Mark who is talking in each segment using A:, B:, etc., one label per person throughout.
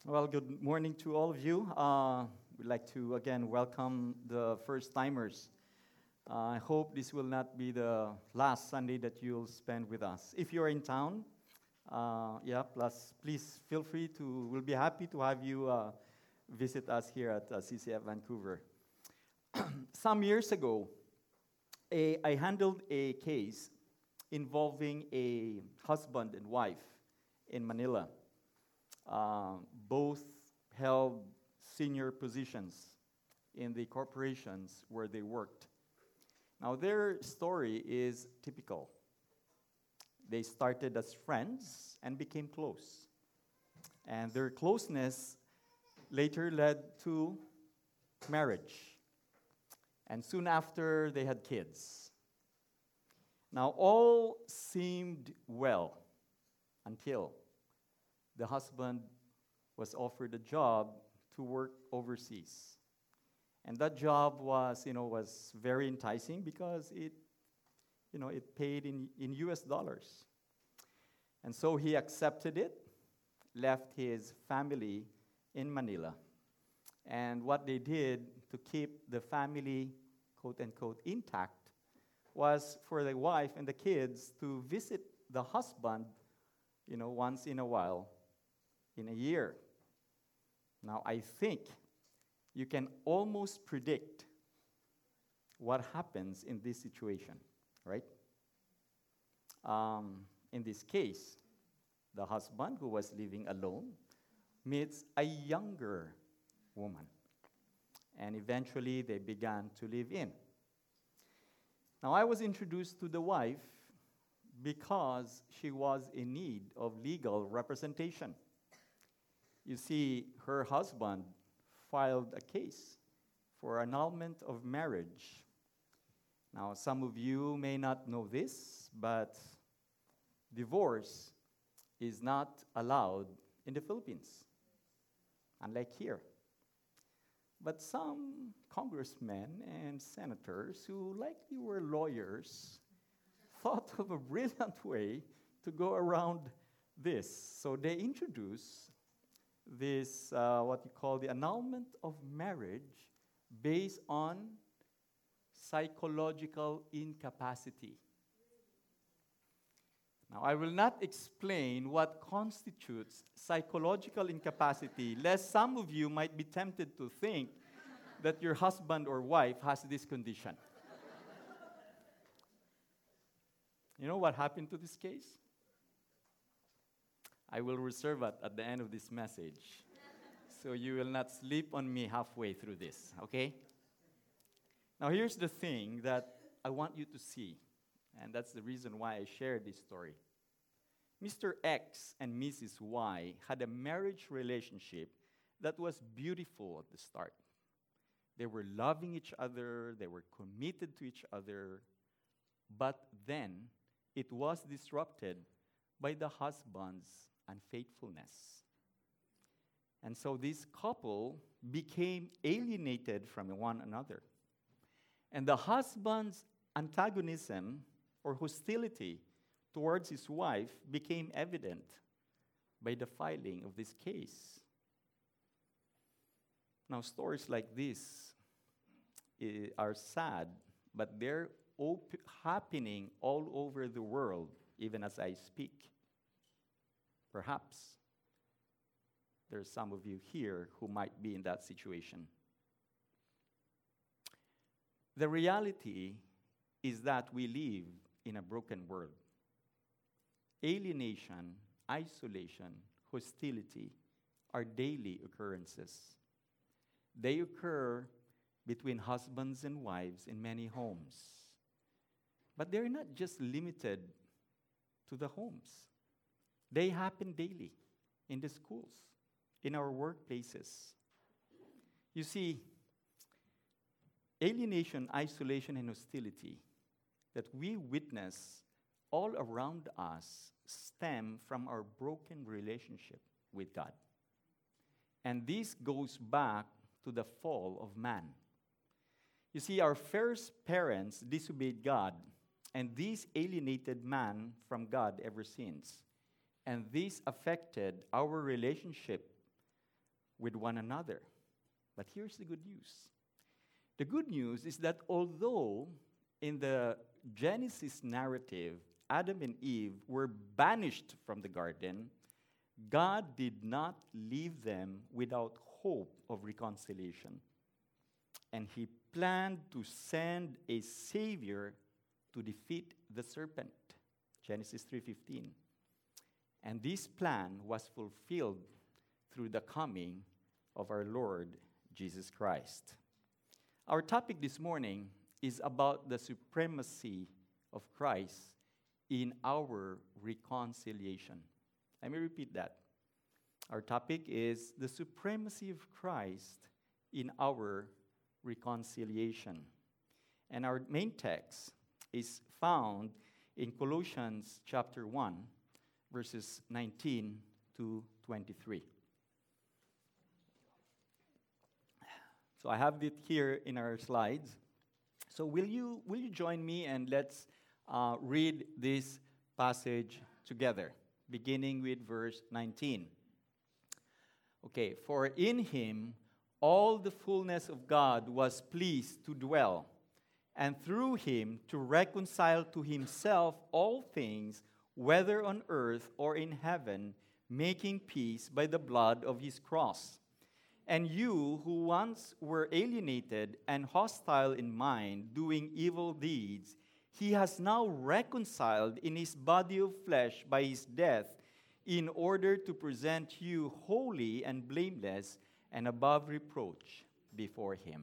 A: Well, good morning to all of you. We'd like to again welcome the first timers. I hope this will not be the last Sunday that you'll spend with us. If you're in town, plus please feel free to. We'll be happy to have you visit us here at CCF Vancouver. Some years ago, I handled a case involving a husband and wife in Manila. Both held senior positions in the corporations where they worked. Now, their story is typical. They started as friends and became close. And their closeness later led to marriage. And soon after, they had kids. Now, all seemed well until the husband was offered a job to work overseas. And that job was very enticing because it paid in US dollars. And so he accepted it, left his family in Manila. And what they did to keep the family, quote unquote, intact was for the wife and the kids to visit the husband, once in a while in a year. Now, I think you can almost predict what happens in this situation, right? In this case, the husband who was living alone meets a younger woman, and eventually they began to live in. Now, I was introduced to the wife because she was in need of legal representation. You see, her husband filed a case for annulment of marriage. Now, some of you may not know this, but divorce is not allowed in the Philippines, unlike here. But some congressmen and senators who likely were lawyers thought of a brilliant way to go around this. So they introduced this, what you call the annulment of marriage based on psychological incapacity. Now, I will not explain what constitutes psychological incapacity, lest some of you might be tempted to think that your husband or wife has this condition. You know what happened to this case? I will reserve it at the end of this message, so you will not sleep on me halfway through this, okay? Now, here's the thing that I want you to see, and that's the reason why I shared this story. Mr. X and Mrs. Y had a marriage relationship that was beautiful at the start. They were loving each other, they were committed to each other, but then it was disrupted by the husband's unfaithfulness. And so this couple became alienated from one another. And the husband's antagonism or hostility towards his wife became evident by the filing of this case. Now, stories like this are sad, but they're happening all over the world, even as I speak. Perhaps there's some of you here who might be in that situation. The reality is that we live in a broken world. Alienation, isolation, hostility are daily occurrences. They occur between husbands and wives in many homes. But they're not just limited to the homes. They happen daily in the schools, in our workplaces. You see, alienation, isolation, and hostility that we witness all around us stem from our broken relationship with God. And this goes back to the fall of man. You see, our first parents disobeyed God, and this alienated man from God ever since. And this affected our relationship with one another. But here's the good news. The good news is that although in the Genesis narrative, Adam and Eve were banished from the garden, God did not leave them without hope of reconciliation. And he planned to send a Savior to defeat the serpent. Genesis 3:15. And this plan was fulfilled through the coming of our Lord Jesus Christ. Our topic this morning is about the supremacy of Christ in our reconciliation. Let me repeat that. Our topic is the supremacy of Christ in our reconciliation. And our main text is found in Colossians chapter 1, verses 19 to 23. So I have it here in our slides. So will you join me and let's read this passage together, beginning with verse 19. Okay, for in him all the fullness of God was pleased to dwell, and through him to reconcile to himself all things, whether on earth or in heaven, making peace by the blood of his cross. And you who once were alienated and hostile in mind, doing evil deeds, he has now reconciled in his body of flesh by his death, in order to present you holy and blameless and above reproach before him.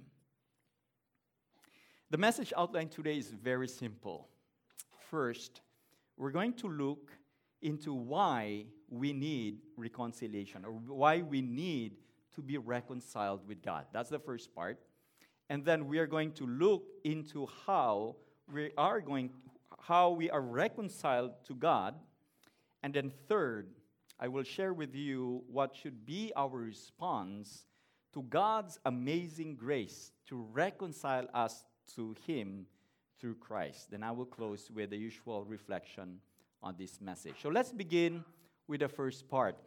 A: The message outlined today is very simple. First, we're going to look into why we need reconciliation, or why we need to be reconciled with God. That's the first part. And then we are going to look into how we are reconciled to God. And then third, I will share with you what should be our response to God's amazing grace to reconcile us to him through Christ. Then I will close with the usual reflection on this message. So let's begin with the first part.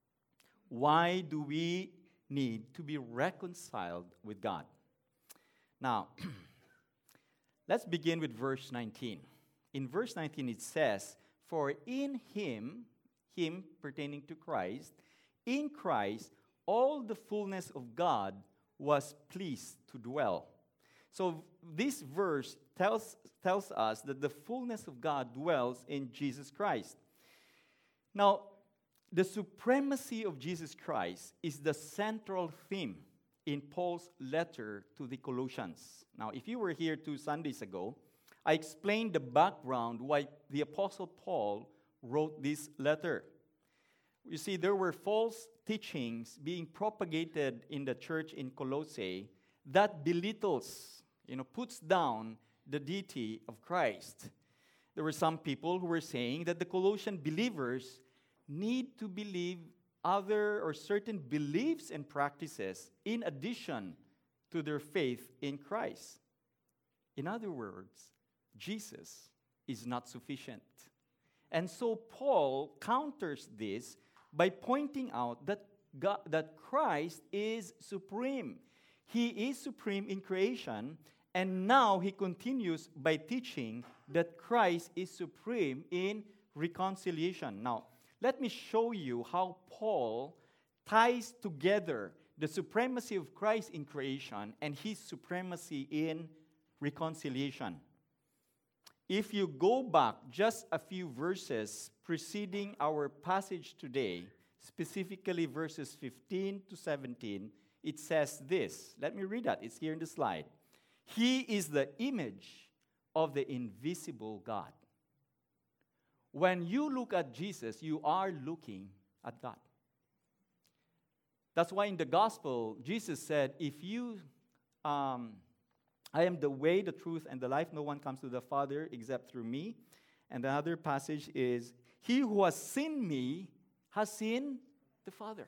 A: Why do we need to be reconciled with God? Now, let's begin with verse 19. In verse 19 it says, for in him pertaining to Christ, in Christ all the fullness of God was pleased to dwell. So this verse tells us that the fullness of God dwells in Jesus Christ. Now, the supremacy of Jesus Christ is the central theme in Paul's letter to the Colossians. Now, if you were here 2 Sundays ago, I explained the background why the Apostle Paul wrote this letter. You see, there were false teachings being propagated in the church in Colossae that belittles, puts down the deity of Christ. There were some people who were saying that the Colossian believers need to believe other or certain beliefs and practices in addition to their faith in Christ. In other words, Jesus is not sufficient. And so Paul counters this by pointing out that Christ is supreme. He is supreme in creation, and now he continues by teaching that Christ is supreme in reconciliation. Now, let me show you how Paul ties together the supremacy of Christ in creation and his supremacy in reconciliation. If you go back just a few verses preceding our passage today, specifically verses 15 to 17, it says this. Let me read that. It's here in the slide. He is the image of the invisible God. When you look at Jesus, you are looking at God. That's why in the gospel, Jesus said, I am the way, the truth, and the life. No one comes to the Father except through me. And the other passage is, he who has seen me has seen the Father.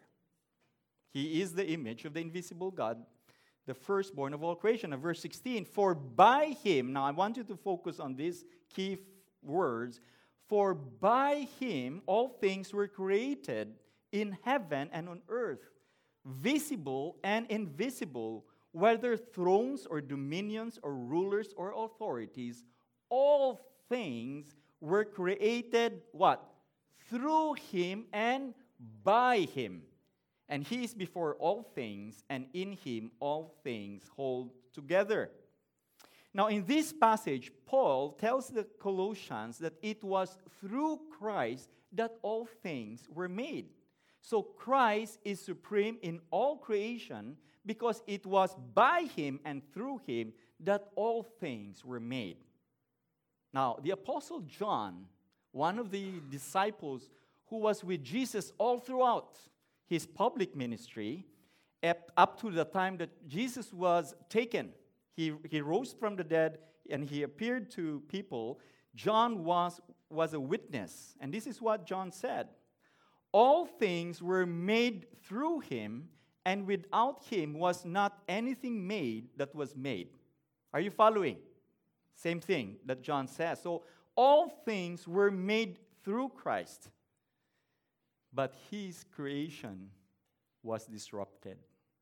A: He is the image of the invisible God, the firstborn of all creation. And verse 16, for by him, now I want you to focus on these key words, for by him all things were created in heaven and on earth, visible and invisible, whether thrones or dominions or rulers or authorities, all things were created, what? Through him and by him. And he is before all things, and in him all things hold together. Now, in this passage, Paul tells the Colossians that it was through Christ that all things were made. So Christ is supreme in all creation because it was by him and through him that all things were made. Now, the Apostle John, one of the disciples who was with Jesus all throughout his public ministry, up to the time that Jesus was taken, he rose from the dead and he appeared to people. John was a witness. And this is what John said. All things were made through him, and without him was not anything made that was made. Are you following? Same thing that John says. So all things were made through Christ, but his creation was disrupted.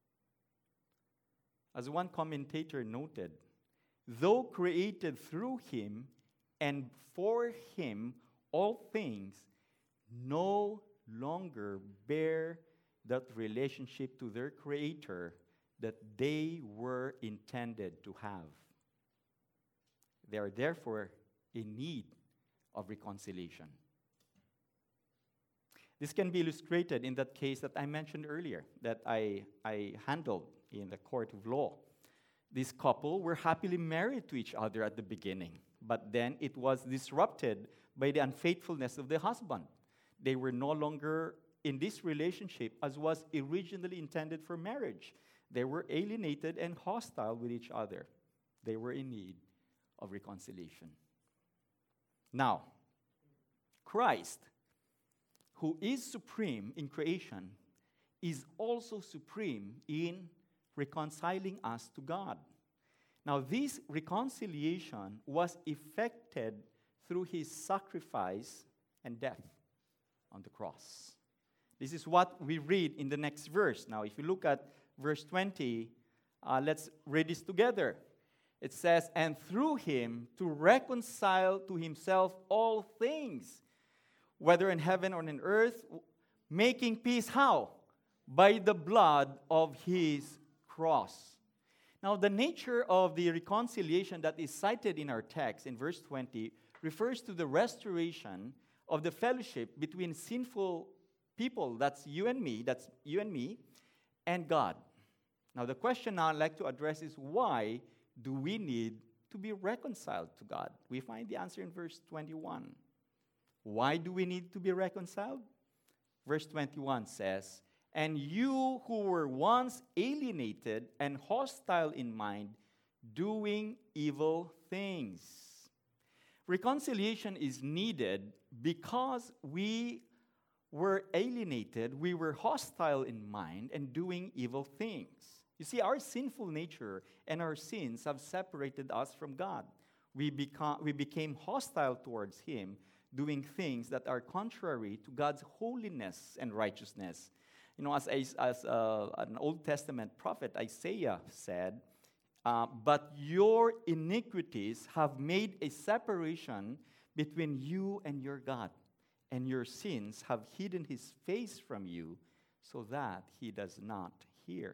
A: As one commentator noted, though created through him and for him, all things no longer bear that relationship to their Creator that they were intended to have. They are therefore in need of reconciliation. This can be illustrated in that case that I mentioned earlier, that I handled in the court of law. This couple were happily married to each other at the beginning, but then it was disrupted by the unfaithfulness of the husband. They were no longer in this relationship as was originally intended for marriage. They were alienated and hostile with each other. They were in need of reconciliation. Now, Christ, who is supreme in creation, is also supreme in reconciling us to God. Now, this reconciliation was effected through his sacrifice and death on the cross. This is what we read in the next verse. Now, if you look at verse 20, let's read this together. It says, and through him to reconcile to himself all things, whether in heaven or in earth, making peace how? By the blood of his cross. Now, the nature of the reconciliation that is cited in our text in verse 20 refers to the restoration of the fellowship between sinful people, that's you and me, and God. Now, the question now I'd like to address is, why do we need to be reconciled to God? We find the answer in verse 21. Why do we need to be reconciled? Verse 21 says, and you who were once alienated and hostile in mind, doing evil things. Reconciliation is needed because we were alienated, we were hostile in mind, and doing evil things. You see, our sinful nature and our sins have separated us from God. We became hostile towards him, doing things that are contrary to God's holiness and righteousness. You know, as an Old Testament prophet, Isaiah said, but your iniquities have made a separation between you and your God, and your sins have hidden his face from you so that he does not hear.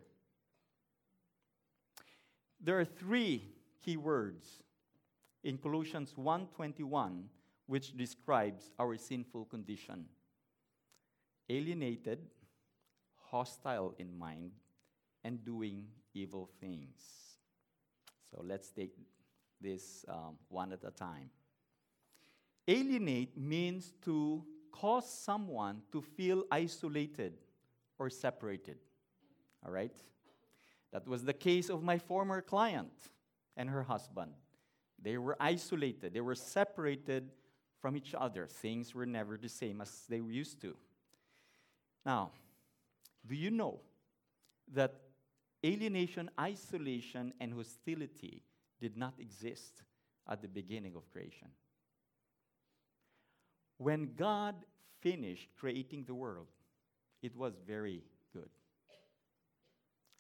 A: There are three key words in Colossians 1:21 which describes our sinful condition: alienated, hostile in mind, and doing evil things. So let's take this one at a time. Alienate means to cause someone to feel isolated or separated. All right? That was the case of my former client and her husband. They were isolated. They were separated from each other. Things were never the same as they used to. Now, do you know that alienation, isolation, and hostility did not exist at the beginning of creation? When God finished creating the world, it was very good.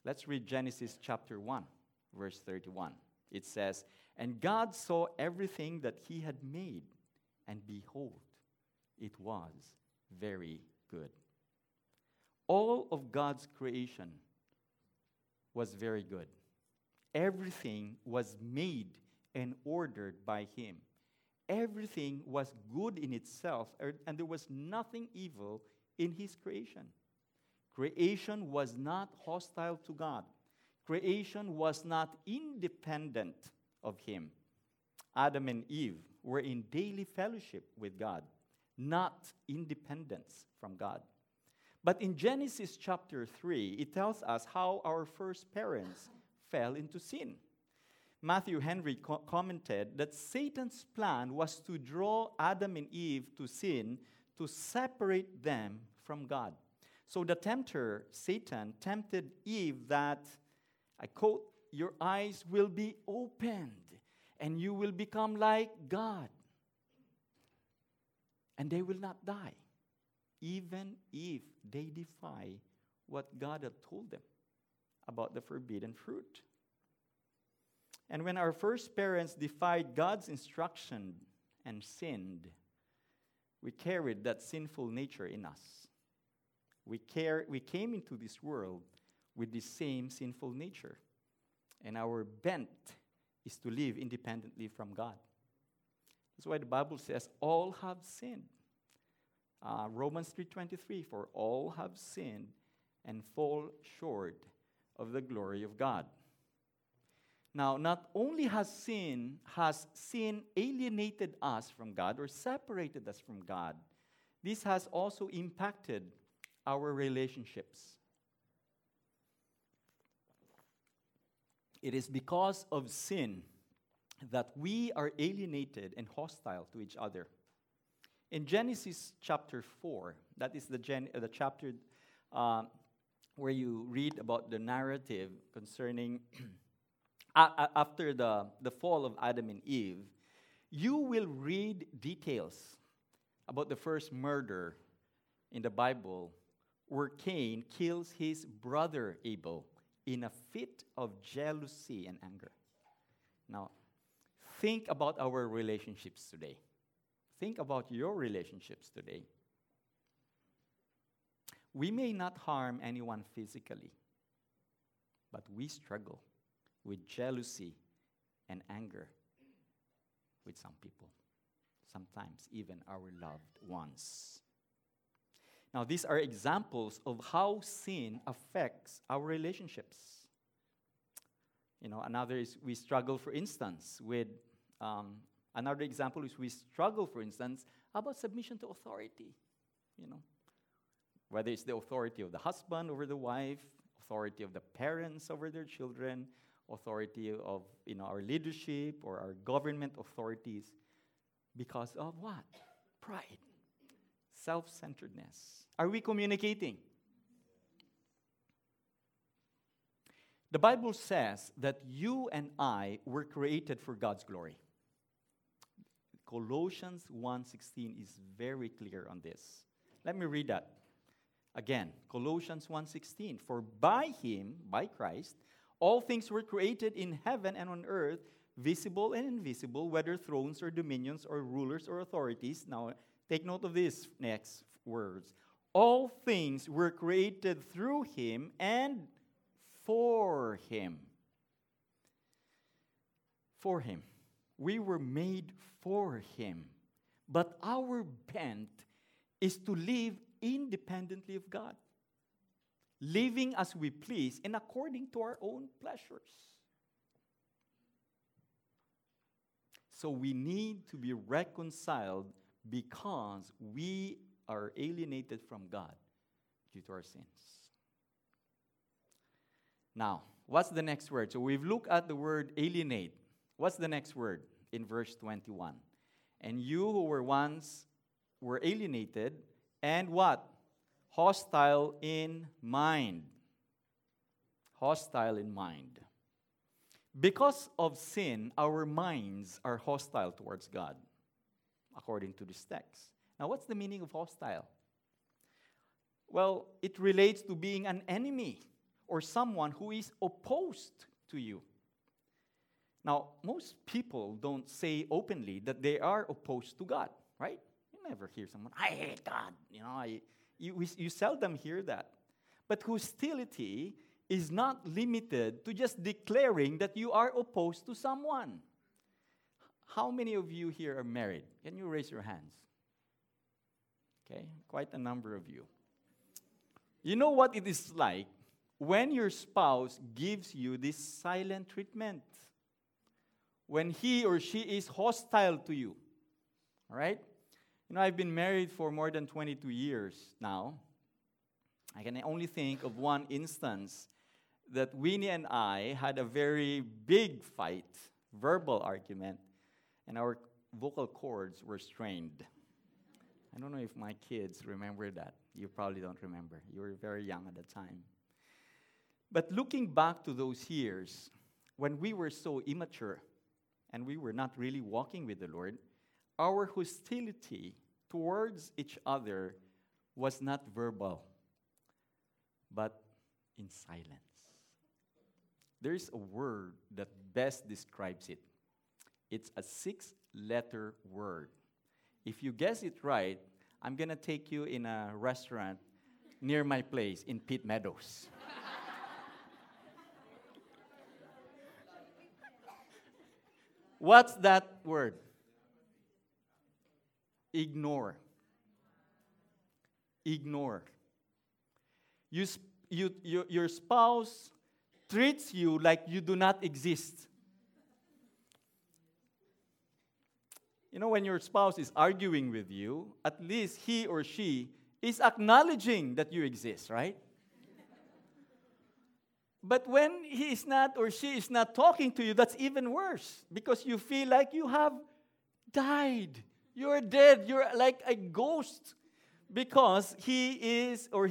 A: Let's read Genesis chapter 1, verse 31. It says, "And God saw everything that he had made, and behold, it was very good." All of God's creation was very good. Everything was made and ordered by him. Everything was good in itself, and there was nothing evil in his creation. Creation was not hostile to God. Creation was not independent of him. Adam and Eve were in daily fellowship with God, not independence from God. But in Genesis chapter 3, it tells us how our first parents fell into sin. Matthew Henry commented that Satan's plan was to draw Adam and Eve to sin to separate them from God. So the tempter, Satan, tempted Eve that, I quote, "Your eyes will be opened and you will become like God, and they will not die, even if they defy what God had told them about the forbidden fruit." And when our first parents defied God's instruction and sinned, we carried that sinful nature in us. We came into this world with the same sinful nature. And our bent is to live independently from God. That's why the Bible says all have sinned. Romans 3:23, "For all have sinned and fall short of the glory of God." Now, not only has sin alienated us from God or separated us from God, this has also impacted our relationships. It is because of sin that we are alienated and hostile to each other. In Genesis chapter 4, that is the chapter where you read about the narrative concerning after the fall of Adam and Eve, you will read details about the first murder in the Bible where Cain kills his brother Abel in a fit of jealousy and anger. Now, think about our relationships today. Think about your relationships today. We may not harm anyone physically, but we struggle with jealousy and anger with some people, sometimes even our loved ones. Now, these are examples of how sin affects our relationships. Another is we struggle, for instance, with, another example is we struggle, for instance, about submission to authority. Whether it's the authority of the husband over the wife, authority of the parents over their children, authority of our leadership or our government authorities, because of what? Pride, self-centeredness. Are we communicating? The Bible says that you and I were created for God's glory. Colossians 1:16 is very clear on this. Let me read that. Again, Colossians 1:16, "For by him, by Christ, all things were created in heaven and on earth, visible and invisible, whether thrones or dominions or rulers or authorities." Now, take note of these next words. All things were created through him and for him. For him. We were made for him. But our bent is to live independently of God, living as we please and according to our own pleasures. So we need to be reconciled because we are alienated from God due to our sins. Now, what's the next word? So we've looked at the word alienate. What's the next word in verse 21? "And you who were once were alienated and" what? "Hostile in mind." Hostile in mind. Because of sin, our minds are hostile towards God, according to this text. Now, what's the meaning of hostile? Well, it relates to being an enemy or someone who is opposed to you. Now, most people don't say openly that they are opposed to God, right? You never hear someone, I hate God. You seldom hear that. But hostility is not limited to just declaring that you are opposed to someone. How many of you here are married? Can you raise your hands? Okay, quite a number of you. You know what it is like when your spouse gives you this silent treatment, when he or she is hostile to you, all right? I've been married for more than 22 years now. I can only think of one instance that Winnie and I had a very big fight, verbal argument, and our vocal cords were strained. I don't know if my kids remember that. You probably don't remember. You were very young at the time. But looking back to those years, when we were so immature and we were not really walking with the Lord, our hostility towards each other was not verbal, but in silence. There's a word that best describes it. It's a 6-letter word. If you guess it right, I'm going to take you in a restaurant near my place in Pitt Meadows. What's that word? Ignore. Ignore. Your spouse treats you like you do not exist. When your spouse is arguing with you, at least he or she is acknowledging that you exist, right? But when he is not or she is not talking to you, that's even worse because you feel like you have died. You're dead. You're like a ghost because he is or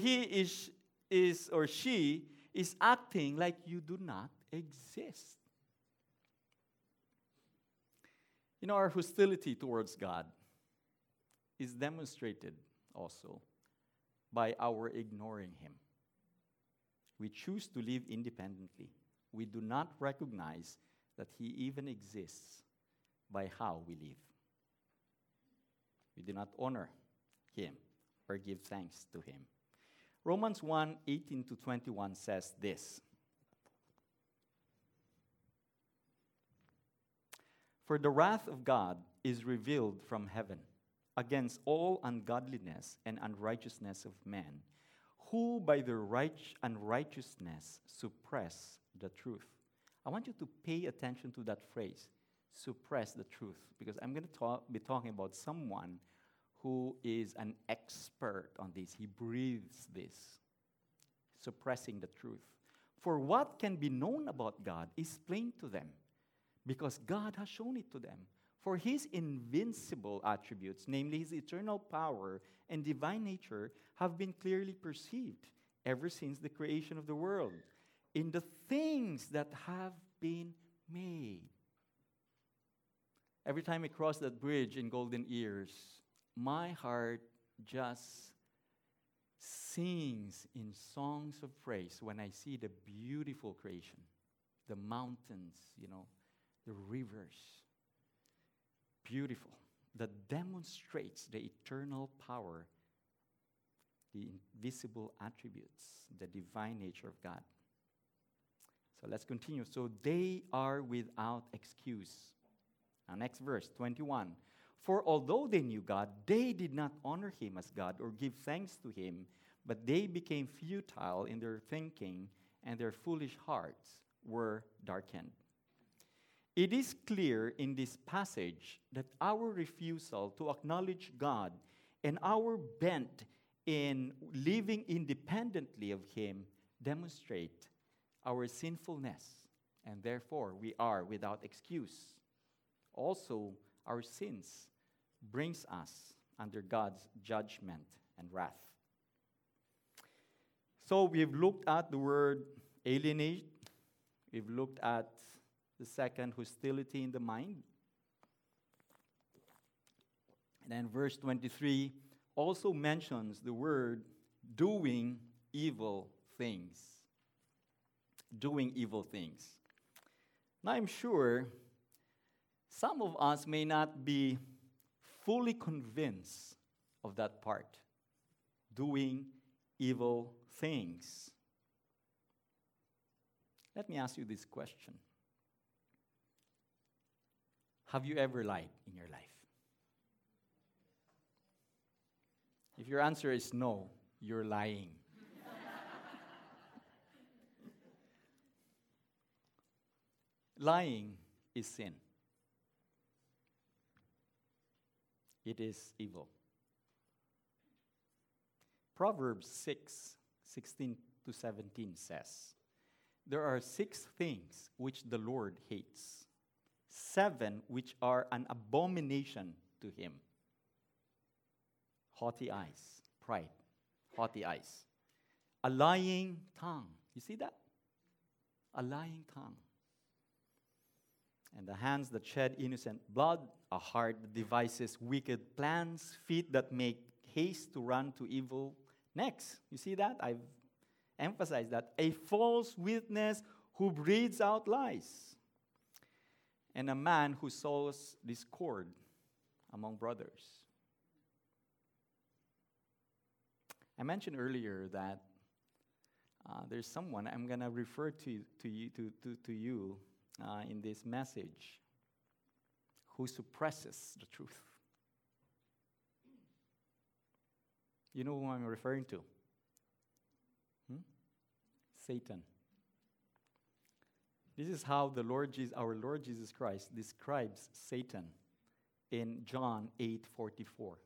A: she is acting like you do not exist. Our hostility towards God is demonstrated also by our ignoring Him. We choose to live independently. We do not recognize that He even exists by how we live. We do not honor Him or give thanks to Him. Romans 1:18-21 says this. For the wrath of God is revealed from heaven against all ungodliness and unrighteousness of men, who by their unrighteousness suppress the truth. I want you to pay attention to that phrase, suppress the truth, because I'm going to be talking about someone who is an expert on this. He breathes this, suppressing the truth. For what can be known about God is plain to them, because God has shown it to them. For His invincible attributes, namely His eternal power and divine nature, have been clearly perceived ever since the creation of the world in the things that have been made. Every time I cross that bridge in Golden Ears, my heart just sings in songs of praise when I see the beautiful creation, the mountains, the rivers. Beautiful. That demonstrates the eternal power, the invisible attributes, the divine nature of God. So let's continue. So they are without excuse. Now, next verse, 21. For although they knew God, they did not honor Him as God or give thanks to Him, but they became futile in their thinking, and their foolish hearts were darkened. It is clear in this passage that our refusal to acknowledge God and our bent in living independently of Him demonstrate our sinfulness, and therefore we are without excuse. Also, our sins brings us under God's judgment and wrath. So we've looked at the word alienate. We've looked at the second, hostility in the mind. And then verse 23 also mentions the word doing evil things. doing evil things. Now, I'm sure some of us may not be fully convinced of that part, doing evil things. Let me ask you this question. Have you ever lied in your life? If your answer is no, you're lying. Lying is sin. It is evil. Proverbs 6:16 to 17 says, "There are 6 things which the Lord hates, 7 which are an abomination to him. Haughty eyes," pride, haughty eyes. "A lying tongue." You see that? A lying tongue. "And the hands that shed innocent blood, a heart that devises wicked plans, feet that make haste to run to evil." Next, you see that? I've emphasized that. "A false witness who breathes out lies, and a man who sows discord among brothers." I mentioned earlier that there's someone I'm going to refer to you in this message who suppresses the truth. You know who I'm referring to? Satan. This is how our Lord Jesus Christ describes Satan in John 8:44.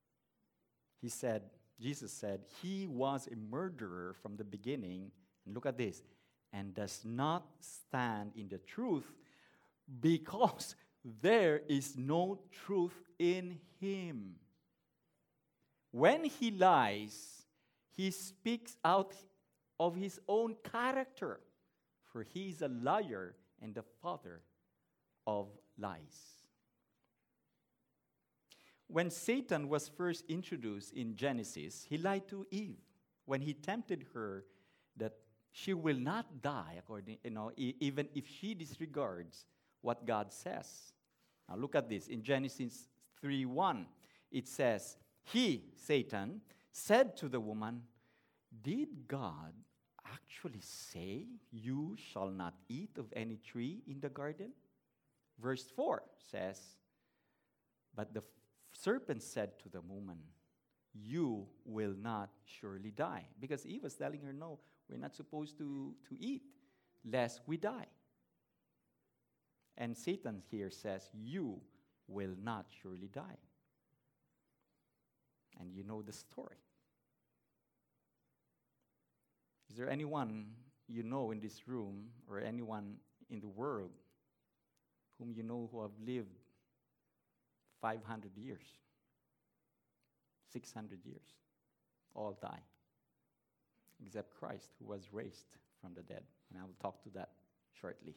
A: Jesus said, "He was a murderer from the beginning," and look at this, "and does not stand in the truth because there is no truth in him. When he lies, he speaks out of his own character, for he is a liar and the father of lies." When Satan was first introduced in Genesis, he lied to Eve when he tempted her that she will not die, even if she disregards what God says. Now look at this. In Genesis 3:1, it says, "He, Satan, said to the woman, 'Did God actually say you shall not eat of any tree in the garden?' Verse 4 says, "But the serpent said to the woman, 'You will not surely die.'" Because Eve was telling her, no, we're not supposed to eat, lest we die. And Satan here says, "You will not surely die." And you know the story. Is there anyone you know in this room or anyone in the world whom you know who have lived 500 years, 600 years? All die, except Christ, who was raised from the dead. And I will talk to that shortly.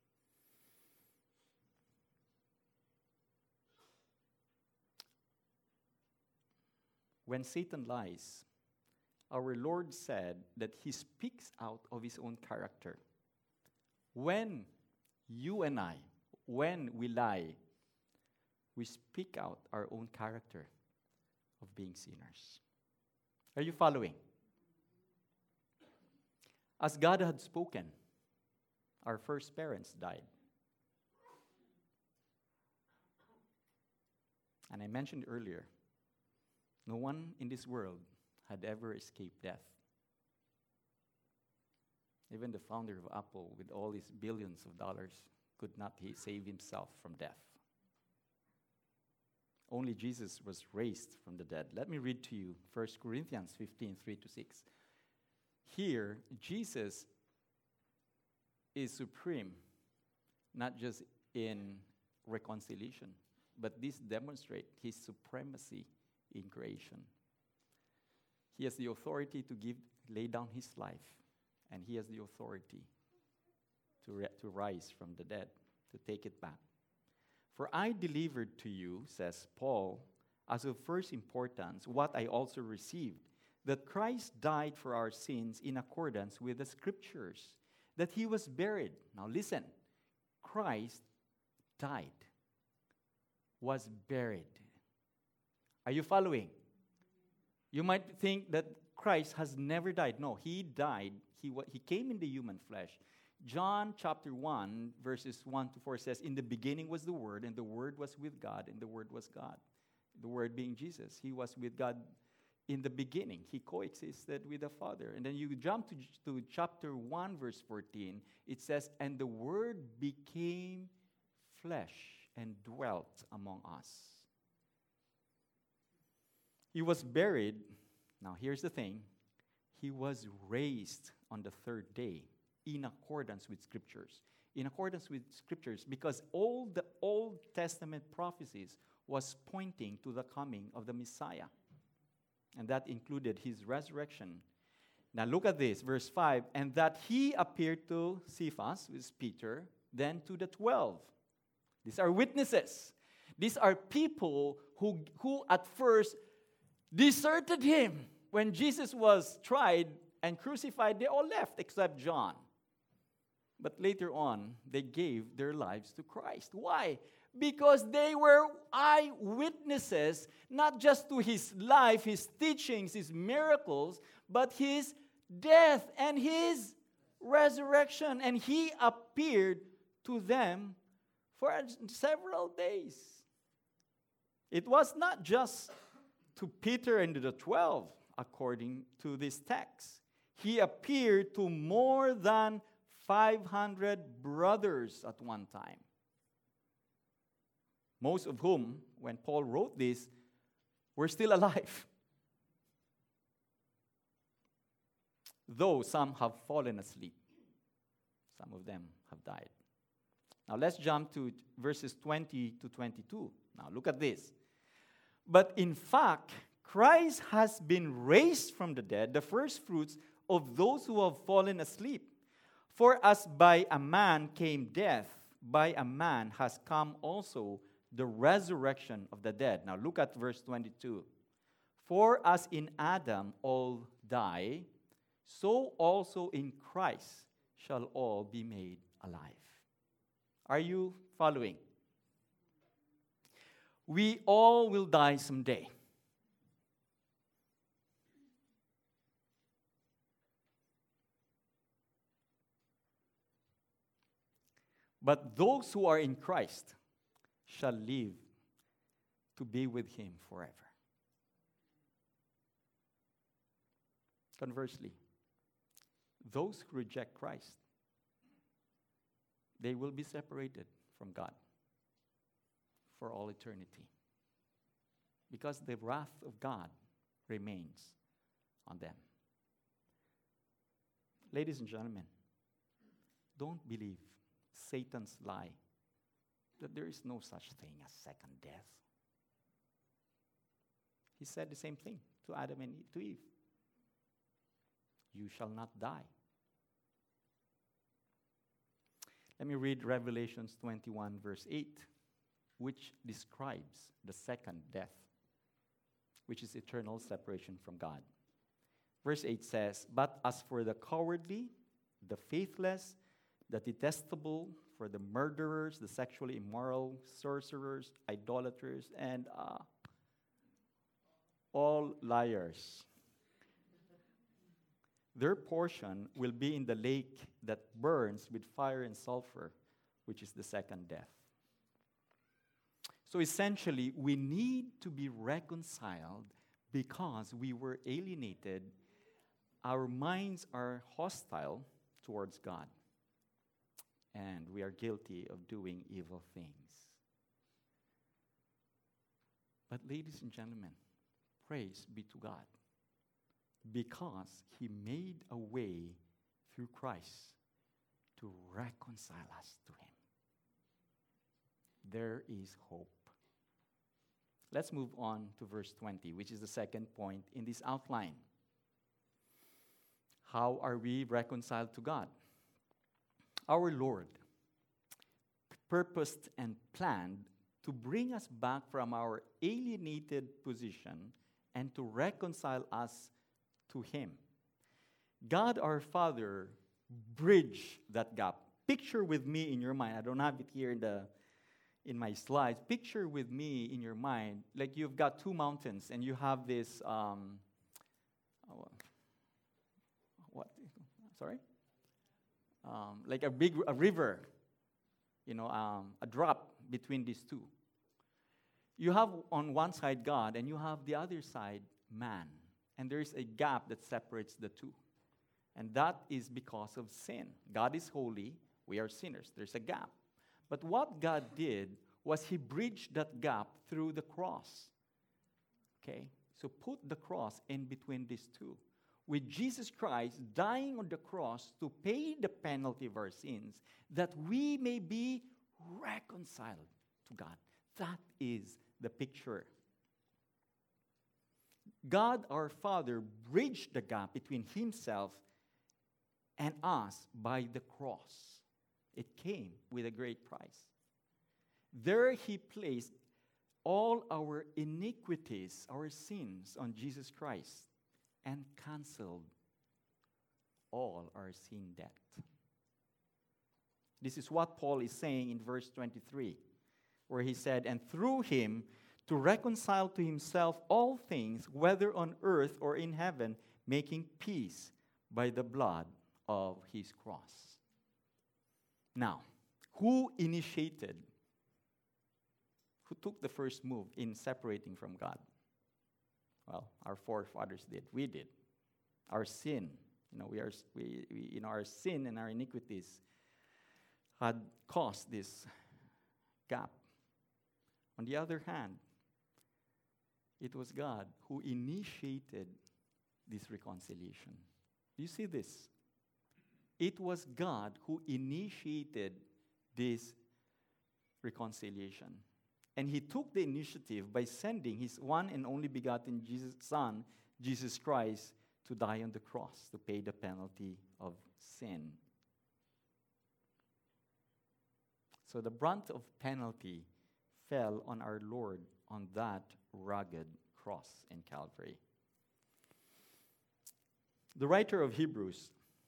A: When Satan lies, our Lord said that he speaks out of his own character. When you and I, when we lie, we speak out our own character of being sinners. Are you following? As God had spoken, our first parents died. And I mentioned earlier, no one in this world had ever escaped death. Even the founder of Apple, with all his billions of dollars, could not save himself from death. Only Jesus was raised from the dead. Let me read to you 1 Corinthians 15:3-6. Here, Jesus is supreme, not just in reconciliation, but this demonstrates his supremacy in creation. He has the authority to lay down his life, and he has the authority to rise from the dead, to take it back. "For I delivered to you," says Paul, "as of first importance what I also received, that Christ died for our sins in accordance with the Scriptures, that he was buried. Now listen, Christ died, was buried. Are you following? You might think that Christ has never died. No, he died. He came in the human flesh. John chapter 1, verses 1 to 4 says, "In the beginning was the Word, and the Word was with God, and the Word was God." The Word being Jesus. He was with God in the beginning. He coexisted with the Father. And then you jump to chapter 1, verse 14. It says, "And the Word became flesh and dwelt among us." He was buried. Now here's the thing. He was raised on the third day in accordance with Scriptures. In accordance with Scriptures, because all the Old Testament prophecies was pointing to the coming of the Messiah. And that included his resurrection. Now look at this, verse 5. "And that he appeared to Cephas," with Peter, "then to the 12. These are witnesses. These are people who at first deserted him. When Jesus was tried and crucified, they all left except John. But later on, they gave their lives to Christ. Why? Because they were eyewitnesses, not just to his life, his teachings, his miracles, but his death and his resurrection. And he appeared to them for several days. It was not just to Peter and to the 12, according to this text. He appeared to more than 500 brothers at one time. Most of whom, when Paul wrote this, were still alive. Though some have fallen asleep. Some of them have died. Now let's jump to verses 20 to 22. Now look at this. "But in fact, Christ has been raised from the dead, the first fruits of those who have fallen asleep. For as by a man came death, by a man has come also the resurrection of the dead." Now look at verse 22. "For as in Adam all die, so also in Christ shall all be made alive." Are you following? We all will die someday. But those who are in Christ shall live to be with him forever. Conversely, those who reject Christ, they will be separated from God for all eternity, because the wrath of God remains on them. Ladies and gentlemen, don't believe Satan's lie that there is no such thing as second death. He said the same thing to Adam and to Eve. You shall not die. Let me read Revelations 21, verse 8, which describes the second death, which is eternal separation from God. Verse 8 says, "But as for the cowardly, the faithless, the detestable, for the murderers, the sexually immoral, sorcerers, idolaters, and all liars, their portion will be in the lake that burns with fire and sulfur, which is the second death." So essentially, we need to be reconciled because we were alienated. Our minds are hostile towards God, and we are guilty of doing evil things. But ladies and gentlemen, praise be to God, because he made a way through Christ to reconcile us to him. There is hope. Let's move on to verse 20, which is the second point in this outline. How are we reconciled to God? Our Lord purposed and planned to bring us back from our alienated position and to reconcile us to him. God our Father bridge that gap. Picture with me in your mind. I don't have it here in my slides. Picture with me in your mind, like you've got two mountains and you have this, what? Sorry? Like a river, a drop between these two. You have on one side God, and you have the other side man. And there is a gap that separates the two. And that is because of sin. God is holy, we are sinners. There's a gap. But what God did was He bridged that gap through the cross. Okay? So put the cross in between these two. With Jesus Christ dying on the cross to pay the penalty of our sins, that we may be reconciled to God. That is the picture. God our Father bridged the gap between Himself and us by the cross. It came with a great price. There He placed all our iniquities, our sins on Jesus Christ and canceled all our sin debt. This is what Paul is saying in verse 23, where he said, "And through Him to reconcile to Himself all things, whether on earth or in heaven, making peace by the blood of His cross." Now, who took the first move in separating from God? Well, our forefathers did. We did. Our sin, our sin and our iniquities had caused this gap. On the other hand, it was God who initiated this reconciliation. Do you see this? It was God who initiated this reconciliation. And He took the initiative by sending His one and only begotten Son, Jesus Christ, to die on the cross to pay the penalty of sin. So the brunt of penalty fell on our Lord on that rugged cross in Calvary. The writer of Hebrews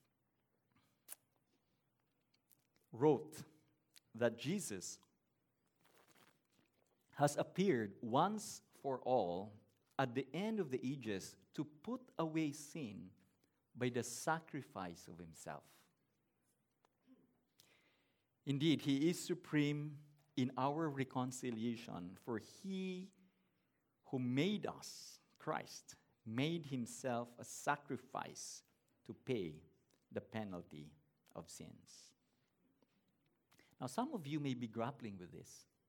A: wrote that Jesus has appeared once for all at the end of the ages to put away sin by the sacrifice of Himself. Indeed, He is supreme in our reconciliation, for He who made us, Christ, made Himself a sacrifice to pay the penalty of sins. Now, some of you may be grappling with this.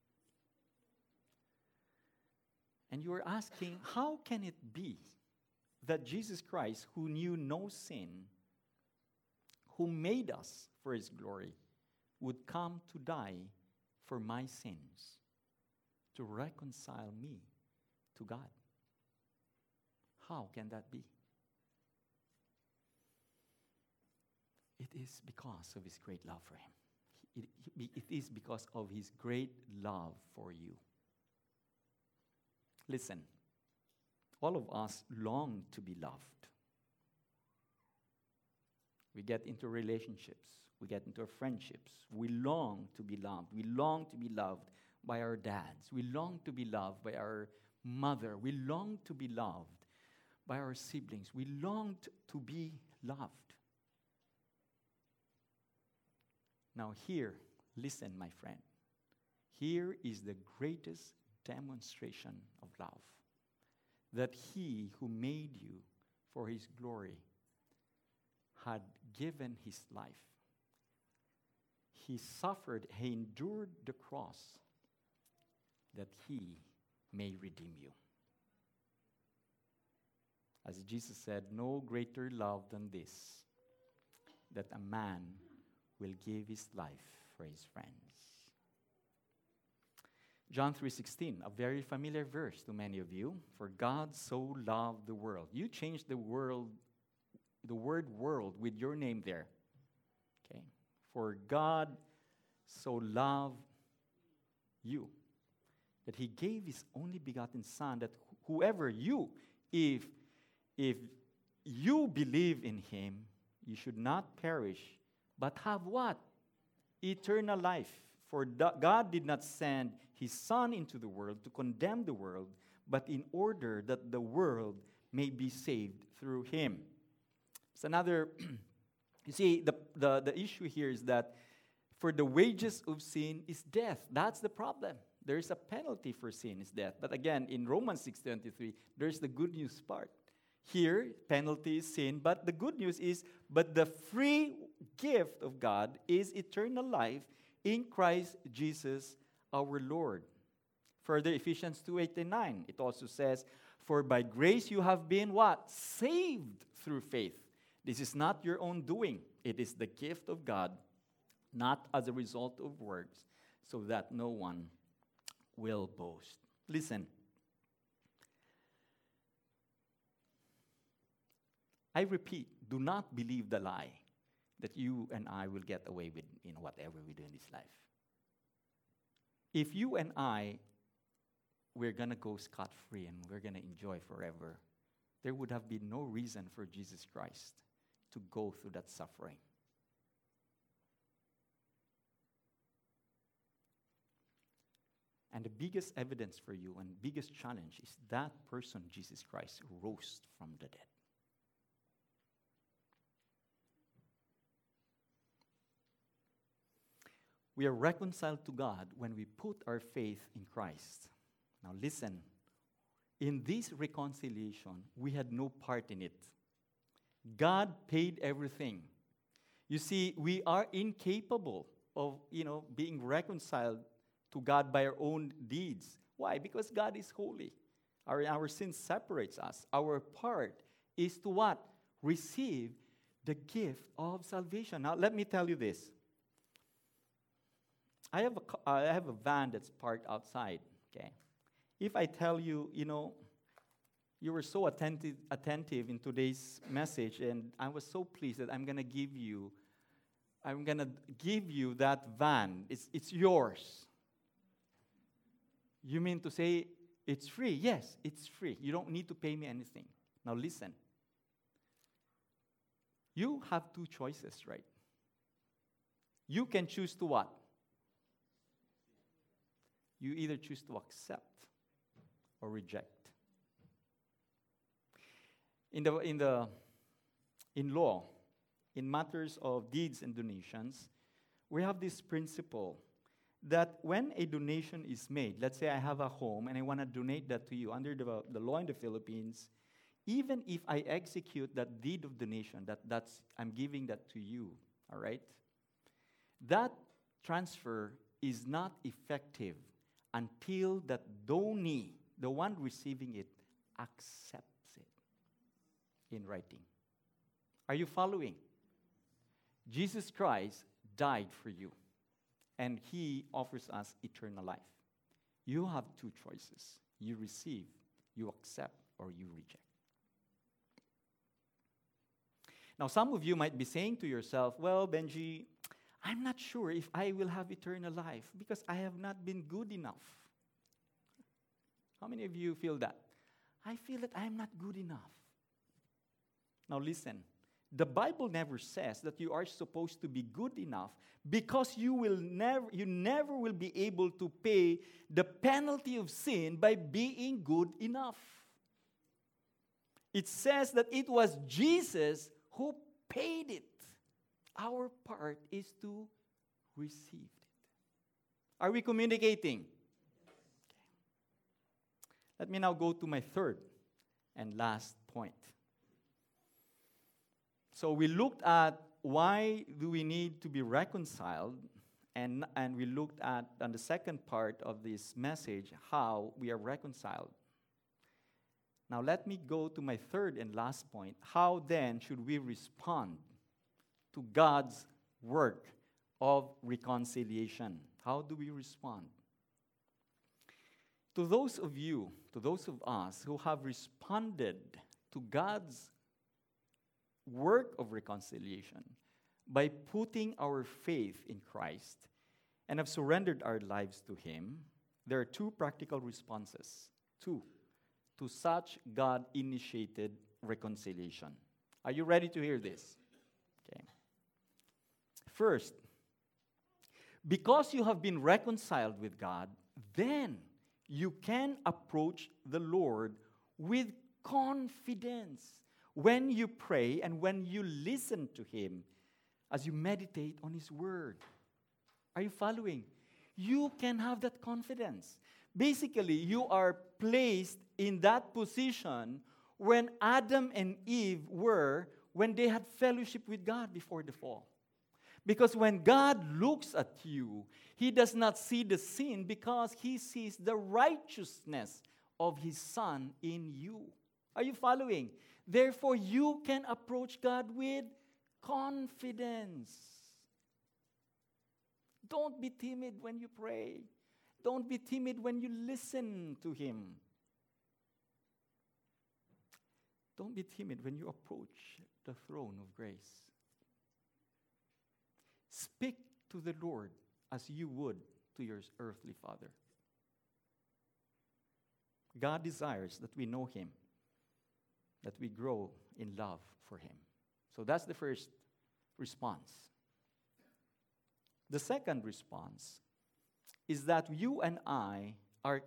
A: And you are asking, how can it be that Jesus Christ, who knew no sin, who made us for His glory, would come to die for my sins, to reconcile me to God? How can that be? It is because of His great love for Him. It is because of His great love for you. Listen, all of us long to be loved. We get into relationships. We get into friendships. We long to be loved. We long to be loved by our dads. We long to be loved by our mother. We long to be loved by our siblings. We long to be loved. Now here, listen, my friend. Here is the greatest demonstration of love. That He who made you for His glory had given His life. He suffered, He endured the cross that He may redeem you. As Jesus said, no greater love than this, that a man will give his life for his friends. John 3:16, a very familiar verse to many of you. For God so loved the world. You changed the word world with your name there. Okay? For God so loved you that He gave His only begotten Son, that whoever if you believe in Him, you should not perish, but have what? Eternal life. For God did not send his Son into the world to condemn the world, but in order that the world may be saved through him. It's another, you see, the issue here is that for the wages of sin is death. That's the problem. There is a penalty for sin, is death. But again, in Romans 6:23, there's the good news part. Here, penalty is sin, but the good news is, but the free gift of God is eternal life in Christ Jesus our Lord. Further, Ephesians 2:8-9, it also says, for by grace you have been what? Saved through faith. This is not your own doing. It is the gift of God, not as a result of works, so that no one will boast. Listen. I repeat, do not believe the lie that you and I will get away with whatever we do in this life. If you and I, we're going to go scot-free and we're going to enjoy forever, there would have been no reason for Jesus Christ to go through that suffering. And the biggest evidence for you and biggest challenge is that person, Jesus Christ, rose from the dead. We are reconciled to God when we put our faith in Christ. Now listen, in this reconciliation, we had no part in it. God paid everything. You see, we are incapable of, being reconciled to God by our own deeds. Why? Because God is holy. Our sin separates us. Our part is to what? Receive the gift of salvation. Now, let me tell you this. I have a van that's parked outside, okay? If I tell you, you were so attentive in today's message, and I was so pleased that I'm going to give you that van. It's yours. You mean to say it's free? Yes, it's free. You don't need to pay me anything. Now listen. You have two choices, right? You can choose to what? You either choose to accept or reject. In law, in matters of deeds and donations, we have this principle that when a donation is made, let's say I have a home and I want to donate that to you under the law in the Philippines, even if I execute that deed of donation, I'm giving that to you, all right? That transfer is not effective until that donee, the one receiving it, accepts it in writing. Are you following? Jesus Christ died for you, and he offers us eternal life. You have two choices. You receive, you accept, or you reject. Now, some of you might be saying to yourself, well, Benji, I'm not sure if I will have eternal life because I have not been good enough. How many of you feel that? I feel that I am not good enough. Now listen, the Bible never says that you are supposed to be good enough because you never will be able to pay the penalty of sin by being good enough. It says that it was Jesus who paid it. Our part is to receive it. Are we communicating? Okay. Let me now go to my third and last point. So we looked at why do we need to be reconciled, and we looked at, on the second part of this message, how we are reconciled. Now let me go to my third and last point. How then should we respond to God's work of reconciliation? How do we respond? To those of us who have responded to God's work of reconciliation by putting our faith in Christ and have surrendered our lives to Him, there are two practical responses. To such God-initiated reconciliation. Are you ready to hear this? Okay. First, because you have been reconciled with God, then you can approach the Lord with confidence when you pray and when you listen to Him as you meditate on His Word. Are you following? You can have that confidence. Basically, you are placed in that position when Adam and Eve were when they had fellowship with God before the fall. Because when God looks at you, He does not see the sin because He sees the righteousness of His Son in you. Are you following? Therefore, you can approach God with confidence. Don't be timid when you pray. Don't be timid when you listen to Him. Don't be timid when you approach the throne of grace. Speak to the Lord as you would to your earthly father. God desires that we know Him, that we grow in love for Him. So that's the first response. The second response is that you and I are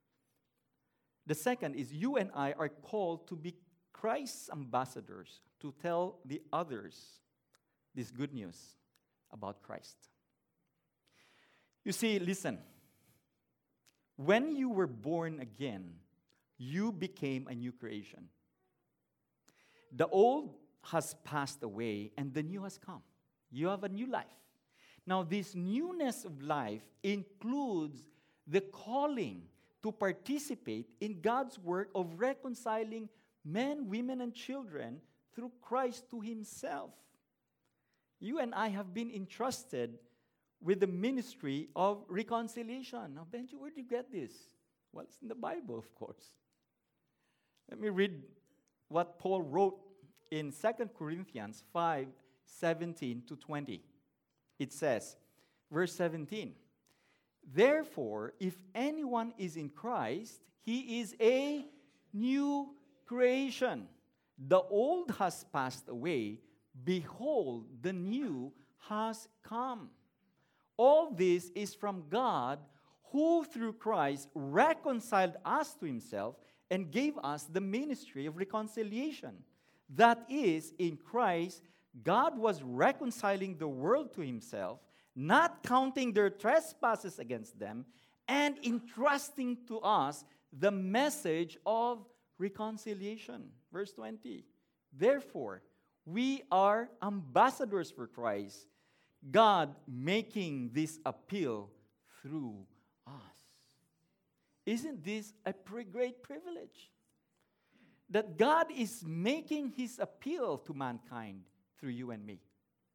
A: called to be Christ's ambassadors to tell the others this good news about Christ. You see, listen. When you were born again, you became a new creation. The old has passed away and the new has come. You have a new life. Now, this newness of life includes the calling to participate in God's work of reconciling men, women, and children through Christ to Himself. You and I have been entrusted with the ministry of reconciliation. Now, Benji, where did you get this? Well, it's in the Bible, of course. Let me read what Paul wrote in 2 Corinthians 5:17 to 20. It says, verse 17, "Therefore, if anyone is in Christ, he is a new creation. The old has passed away. Behold, the new has come. All this is from God, who through Christ reconciled us to Himself and gave us the ministry of reconciliation. That is, in Christ, God was reconciling the world to Himself, not counting their trespasses against them, and entrusting to us the message of reconciliation." Verse 20. "Therefore, we are ambassadors for Christ, God making this appeal through us." Isn't this a great privilege? That God is making His appeal to mankind through you and me.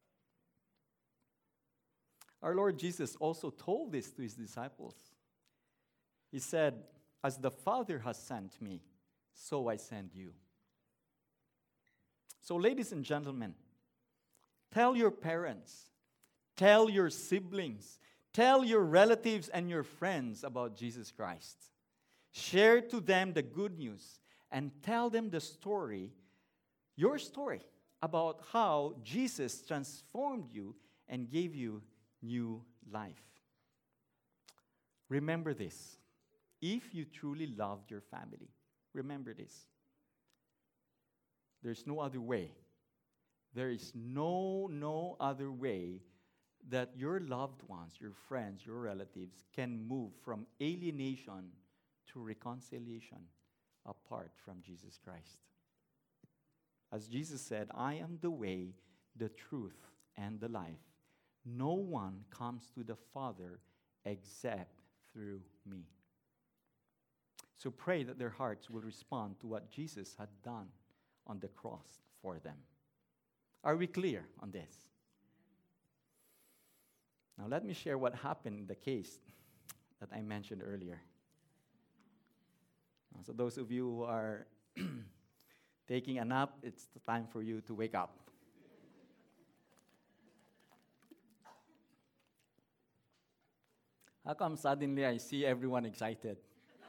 A: Our Lord Jesus also told this to His disciples. He said, "As the Father has sent me, so I send you." So, ladies and gentlemen, tell your parents, tell your siblings, tell your relatives and your friends about Jesus Christ. Share to them the good news and tell them the story, your story, about how Jesus transformed you and gave you new life. Remember this. If you truly loved your family, remember this. There's no other way. There is no other way that your loved ones, your friends, your relatives can move from alienation to reconciliation apart from Jesus Christ. As Jesus said, "I am the way, the truth, and the life. No one comes to the Father except through me." So pray that their hearts will respond to what Jesus had done on the cross for them. Are we clear on this? Now let me share what happened in the case that I mentioned earlier. So those of you who are taking a nap, it's the time for you to wake up. How come suddenly I see everyone excited?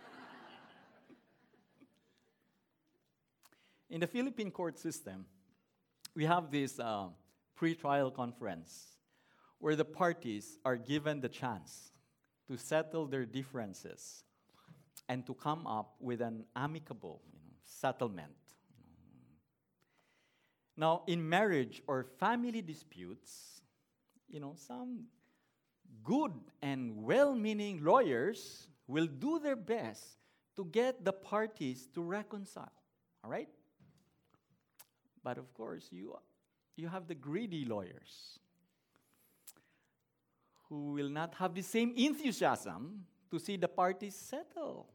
A: In the Philippine court system, we have this pre-trial conference where the parties are given the chance to settle their differences and to come up with an amicable settlement. Now, in marriage or family disputes, some good and well-meaning lawyers will do their best to get the parties to reconcile. All right? But of course, you have the greedy lawyers who will not have the same enthusiasm to see the parties settle,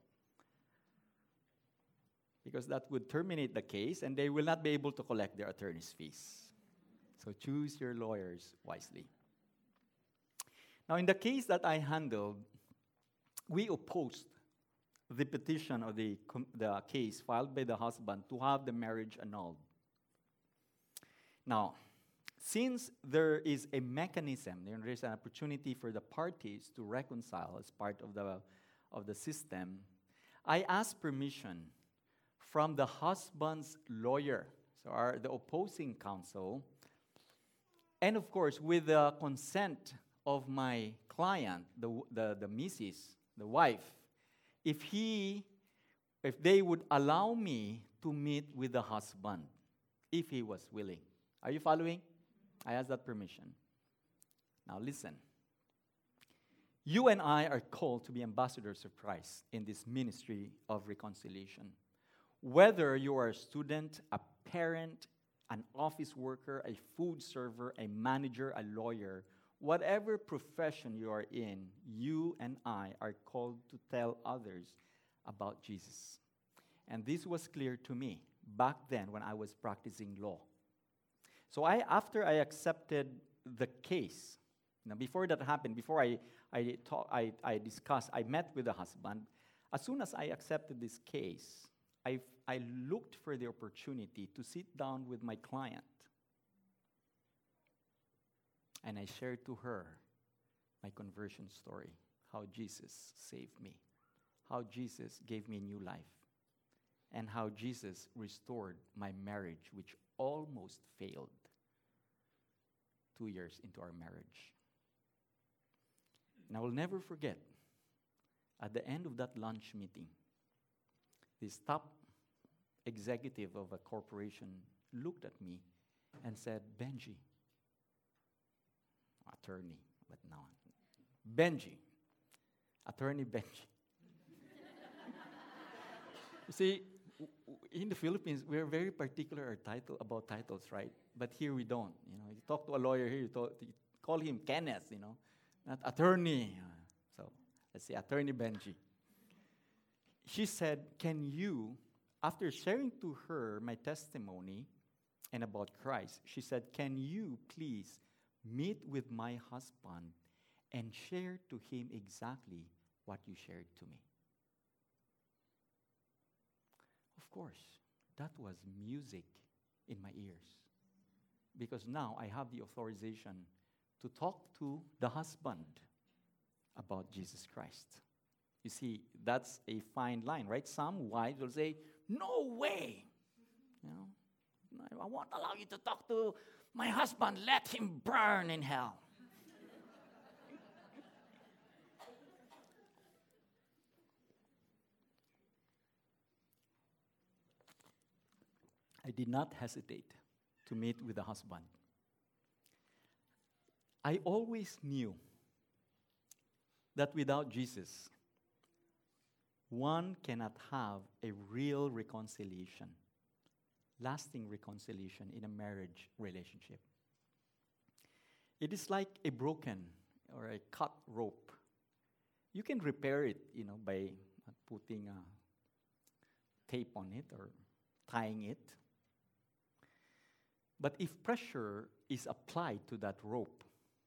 A: because that would terminate the case and they will not be able to collect their attorney's fees. So choose your lawyers wisely. Now, in the case that I handled, we opposed the petition of the case filed by the husband to have the marriage annulled. Now, since there is a mechanism, there is an opportunity for the parties to reconcile as part of the system, I asked permission from the husband's lawyer, so the opposing counsel, and of course with the consent of my client, the missus, the wife, if they would allow me to meet with the husband, if he was willing. Are you following? I asked that permission. Now listen. You and I are called to be ambassadors of Christ in this ministry of reconciliation. Whether you are a student, a parent, an office worker, a food server, a manager, a lawyer, whatever profession you are in, you and I are called to tell others about Jesus. And this was clear to me back then when I was practicing law. So after I accepted the case, before that happened, before I discussed, I met with the husband. As soon as I accepted this case, I looked for the opportunity to sit down with my client. And I shared to her my conversion story, how Jesus saved me, how Jesus gave me new life, and how Jesus restored my marriage, which almost failed 2 years into our marriage. And I will never forget, at the end of that lunch meeting, this top executive of a corporation looked at me and said, Benji, attorney, but now, Benji, attorney Benji. You see, in the Philippines, we're very particular about titles, right? But here we don't. You talk to a lawyer here, you call him Kenneth, not attorney. So let's say attorney Benji. She said, can you, after sharing to her my testimony and about Christ, she said, can you please meet with my husband and share to him exactly what you shared to me? Of course, that was music in my ears, because now I have the authorization to talk to the husband about Jesus Christ. You see, that's a fine line, right? Some wives will say, no way. I won't allow you to talk to my husband. Let him burn in hell. I did not hesitate to meet with the husband. I always knew that without Jesus, one cannot have a real reconciliation, lasting reconciliation in a marriage relationship. It is like a broken or a cut rope. You can repair it, by putting tape on it or tying it. But if pressure is applied to that rope,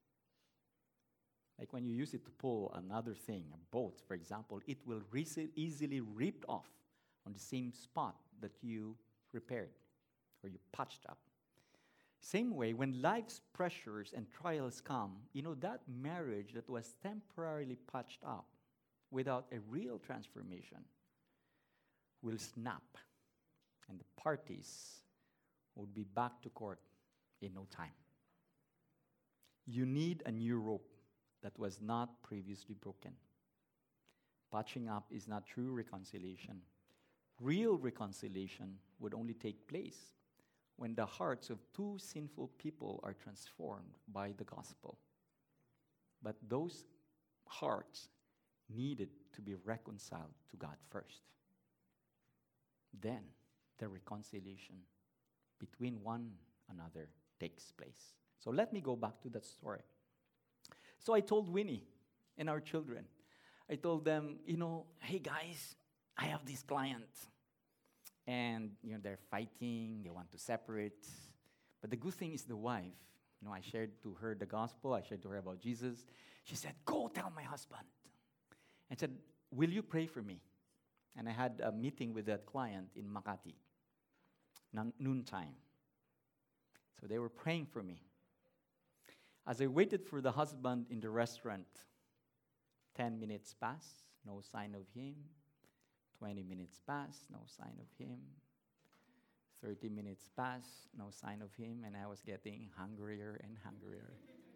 A: like when you use it to pull another thing, a boat, for example, it will easily rip off on the same spot that you repaired or you patched up. Same way, when life's pressures and trials come, that marriage that was temporarily patched up without a real transformation will snap, and the parties would be back to court in no time. You need a new rope that was not previously broken. Patching up is not true reconciliation. Real reconciliation would only take place when the hearts of two sinful people are transformed by the gospel. But those hearts needed to be reconciled to God first. Then the reconciliation between one another takes place. So let me go back to that story. So I told Winnie and our children, I told them, hey guys, I have this client. And, they're fighting, they want to separate. But the good thing is the wife. I shared to her the gospel, I shared to her about Jesus. She said, go tell my husband. And said, will you pray for me? And I had a meeting with that client in Makati, noontime. So they were praying for me. As I waited for the husband in the restaurant, 10 minutes passed, no sign of him. 20 minutes passed, no sign of him. 30 minutes passed, no sign of him, and I was getting hungrier and hungrier.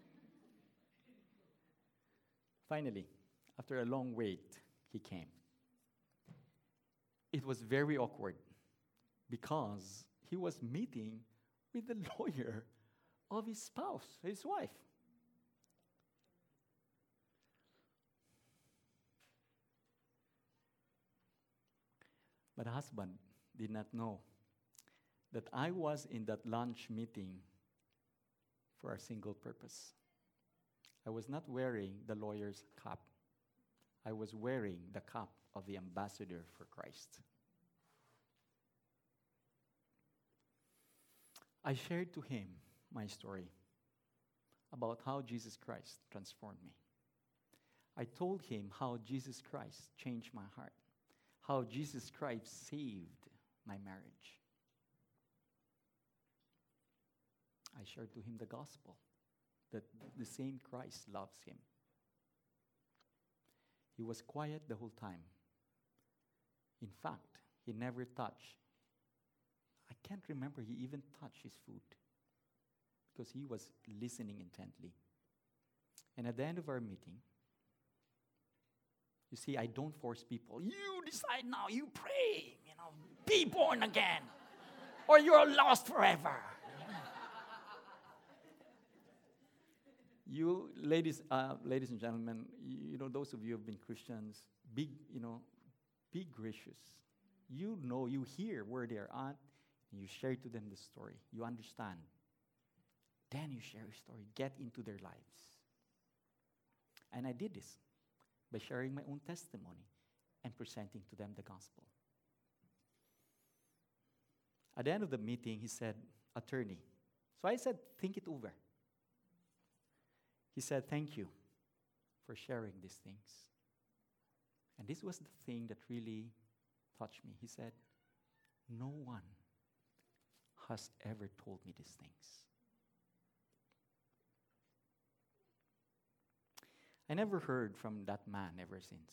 A: Finally, after a long wait, he came. It was very awkward because he was meeting with the lawyer of his spouse, his wife. But the husband did not know that I was in that lunch meeting for a single purpose. I was not wearing the lawyer's cap. I was wearing the cap of the ambassador for Christ. I shared to him my story about how Jesus Christ transformed me. I told him how Jesus Christ changed my heart, how Jesus Christ saved my marriage. I shared to him the gospel, that the same Christ loves him. He was quiet the whole time. In fact, he never touched. I can't remember he even touched his food because he was listening intently. And at the end of our meeting, you see, I don't force people. You decide now, you pray, be born again, or you're lost forever. You, ladies and gentlemen, those of you who have been Christians, be gracious. You hear where they are at, and you share to them the story. You understand. Then you share your story. Get into their lives. And I did this by sharing my own testimony and presenting to them the gospel. At the end of the meeting, he said, attorney. So I said, think it over. He said, thank you for sharing these things. And this was the thing that really touched me. He said, no one has ever told me these things. I never heard from that man ever since.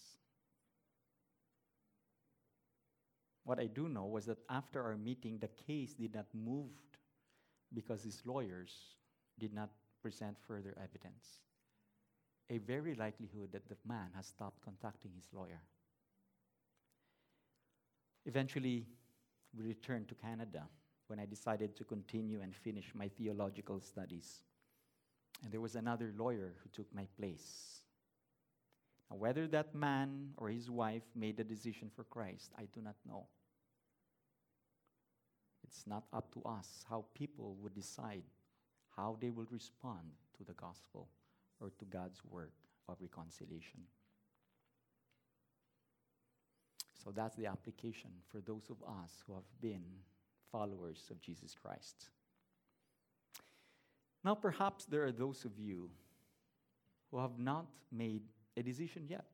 A: What I do know was that after our meeting, the case did not move because his lawyers did not present further evidence. A very likelihood that the man has stopped contacting his lawyer. Eventually, we returned to Canada when I decided to continue and finish my theological studies. And there was another lawyer who took my place. Now, whether that man or his wife made the decision for Christ, I do not know. It's not up to us how people would decide how they will respond to the gospel or to God's work of reconciliation. So that's the application for those of us who have been followers of Jesus Christ. Now, perhaps there are those of you who have not made a decision yet.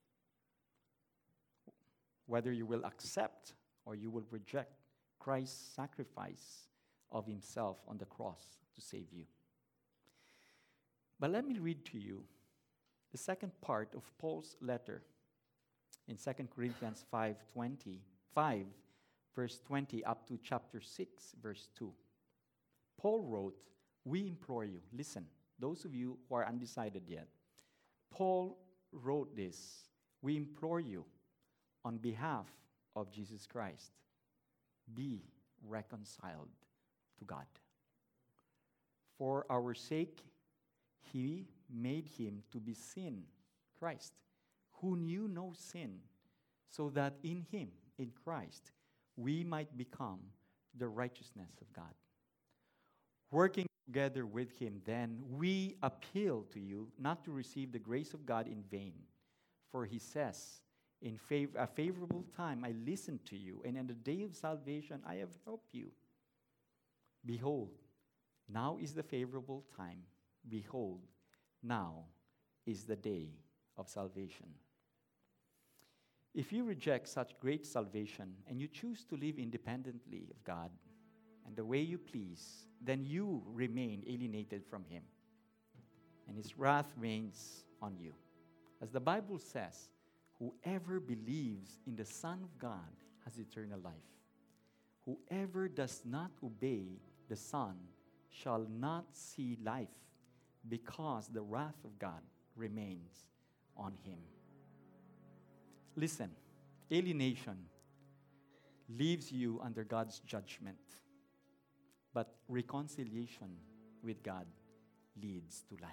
A: Whether you will accept or you will reject Christ's sacrifice of himself on the cross to save you. But let me read to you the second part of Paul's letter in 2 Corinthians 5, verse 20, up to chapter 6, verse 2. Paul wrote, we implore you, listen, those of you who are undecided yet, Paul wrote this. We implore you on behalf of Jesus Christ, be reconciled to God. For our sake, he made him to be sin, Christ, who knew no sin, so that in him, in Christ, we might become the righteousness of God. Working together with him, then, we appeal to you not to receive the grace of God in vain. For he says, in a favorable time I listened to you, and in the day of salvation I have helped you. Behold, now is the favorable time. Behold, now is the day of salvation. If you reject such great salvation and you choose to live independently of God and the way you please, then you remain alienated from him, and his wrath reigns on you. As the Bible says, whoever believes in the Son of God has eternal life. Whoever does not obey the Son shall not see life, because the wrath of God remains on him. Listen, alienation leaves you under God's judgment, but reconciliation with God leads to life.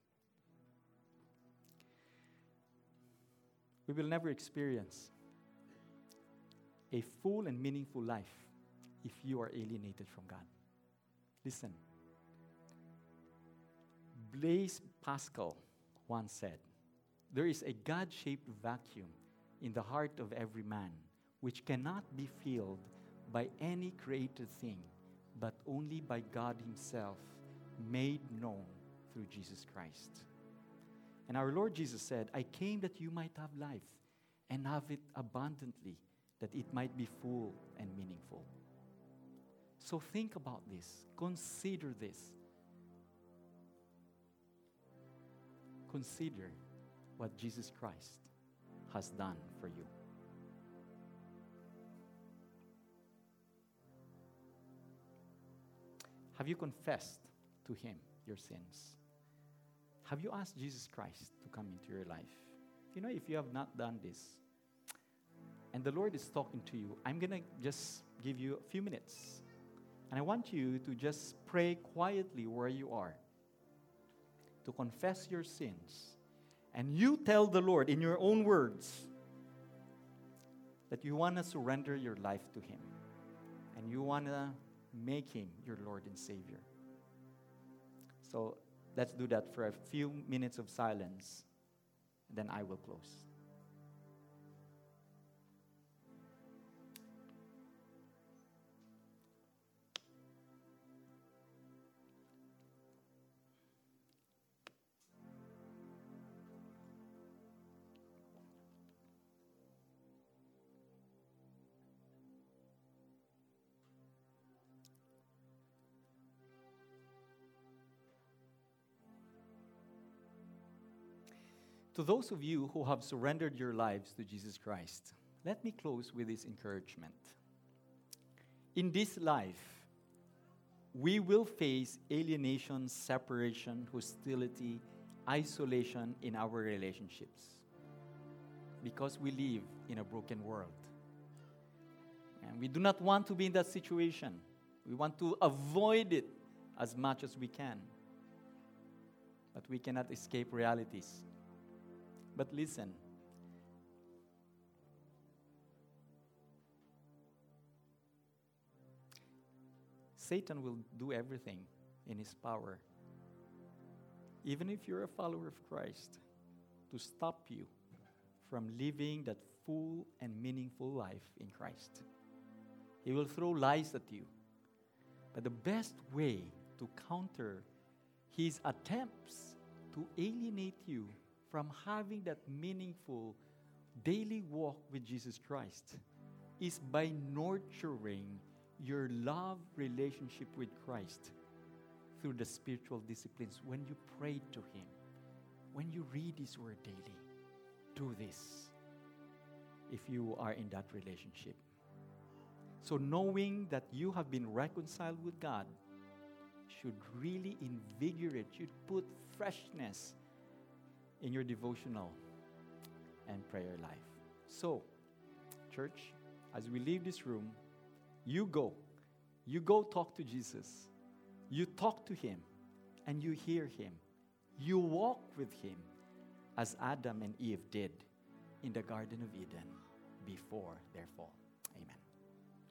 A: We will never experience a full and meaningful life if you are alienated from God. Listen, Blaise Pascal once said, there is a God-shaped vacuum in the heart of every man, which cannot be filled by any created thing, but only by God himself, made known through Jesus Christ. And our Lord Jesus said, I came that you might have life, and have it abundantly, that it might be full and meaningful. So think about this. Consider this. Consider what Jesus Christ has done for you. Have you confessed to him your sins? Have you asked Jesus Christ to come into your life? You know, if you have not done this, and the Lord is talking to you, I'm going to just give you a few minutes. And I want you to just pray quietly where you are, to confess your sins. And you tell the Lord in your own words that you want to surrender your life to him. And you want to make him your Lord and Savior. So let's do that for a few minutes of silence. Then I will close. To those of you who have surrendered your lives to Jesus Christ, let me close with this encouragement. In this life, we will face alienation, separation, hostility, isolation in our relationships, because we live in a broken world. And we do not want to be in that situation. We want to avoid it as much as we can. But we cannot escape realities. But listen, Satan will do everything in his power, even if you're a follower of Christ, to stop you from living that full and meaningful life in Christ. He will throw lies at you. But the best way to counter his attempts to alienate you from having that meaningful daily walk with Jesus Christ is by nurturing your love relationship with Christ through the spiritual disciplines. When you pray to him, when you read his word daily, do this if you are in that relationship. So knowing that you have been reconciled with God should really invigorate, should put freshness in your devotional and prayer life. So, church, as we leave this room, you go talk to Jesus. You talk to him and you hear him. You walk with him as Adam and Eve did in the Garden of Eden before their fall.